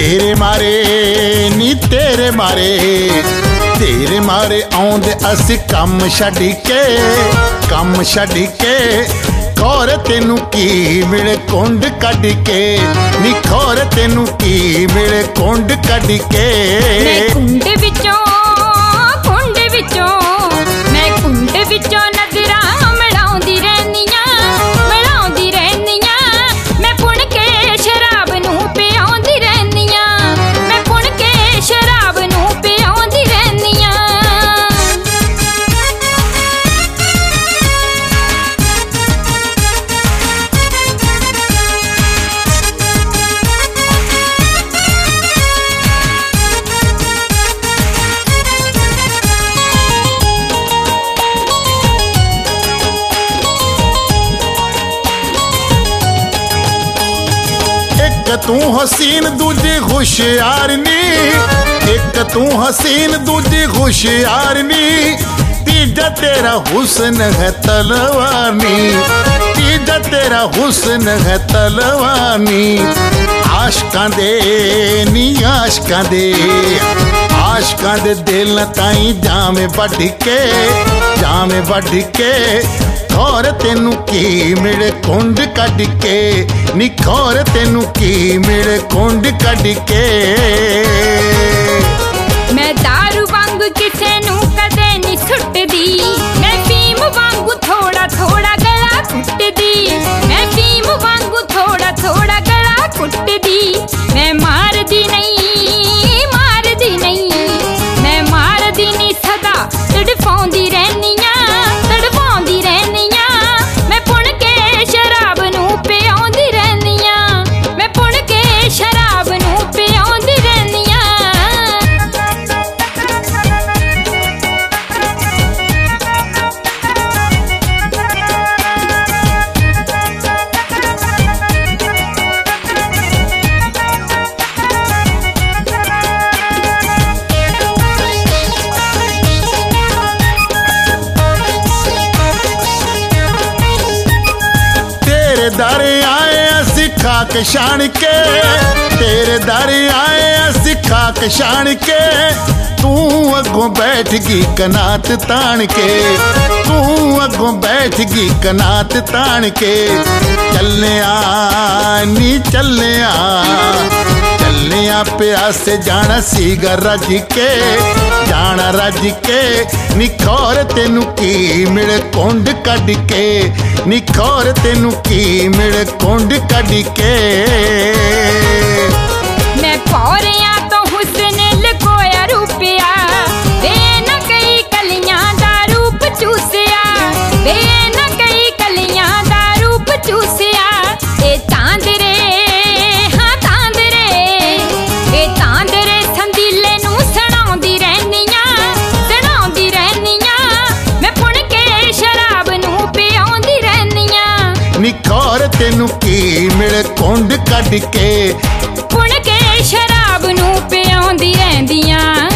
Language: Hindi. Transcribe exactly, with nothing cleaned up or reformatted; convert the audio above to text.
तेरे मारे नी तेरे मारे तेरे मारे आउंदे असी कम छड्ड के कम छड्ड के खोर तेनू की मिले कुंड कड्ड के नी खोर तेनू की मिले कुंड कड्ड के मैं कुंड विचों कुंड विचों मैं कुंड विचों नजरा मिलाउंदी रहनियां मिलाउंदी रहनियां मैं पुण के शराब नू पियाउंदी रहनियां मैं पुण के शराब नू पियाउंदी रहनियां तू हसीन दूजी खुशियार नी एक तू हसीन दूजी खुशियार नी तीजा तेरा हुस्न है तलवानी तीजा तेरा हुस्न है तलवानी आशकां दे नी आशकां दे आशकां दे दिल ताई जामे वड्ड के जामे वड्ड के खोर तेनू की मिले कुंड कड्ड के नी खोर तेनू की मिले कुंड कड्ड के मैं दारू वांगू किसे नू कदे नी सुटदी मैं फीम वांगू थोड़ा थोड़ा गला कुटदी मैं फीम वांगू थोड़ा थोड़ा गला कुटदी मैं मारदी नहीं मारदी नहीं मैं मारदी नहीं सदा तड़फाउंदी रहनियां तड़फाउंदी रहनियां मैं पुण के शराब नू पियाउंदी रहनियां मैं पुण के शराब नू पियाउंदी रहनियां तेरे दर आए असी खाक छाण के तेरे दर आए असी खाक छाण के तू अगों बैठ गई कनात तान के तू अगों बैठ गई कनात तान के चलने आ नी चलने आ चलने आ प्यासे जाना सीगा रज के जाना रज के नी खोर तेनू की मिले कुंड कड्ड के नी खोर तेनू की मिले कुंड कड्ड के मैं पौरियां तो हुस्न लकोया रूपिया वे न कई कलियां दा रूप चूसिया वे न कई कलियां दा रूप चूसिया ए तांदरे हाँ तांदरे ए तांदरे संदीले नू सणाउंदी रहनियां सणाउंदी रहनियां मैं पुण के शराब नू पियाउंदी रहनियां नी खोर तेनू की मिले कुंड कड्ड के पुण के शराब नू पियाउंदी रहंदियां।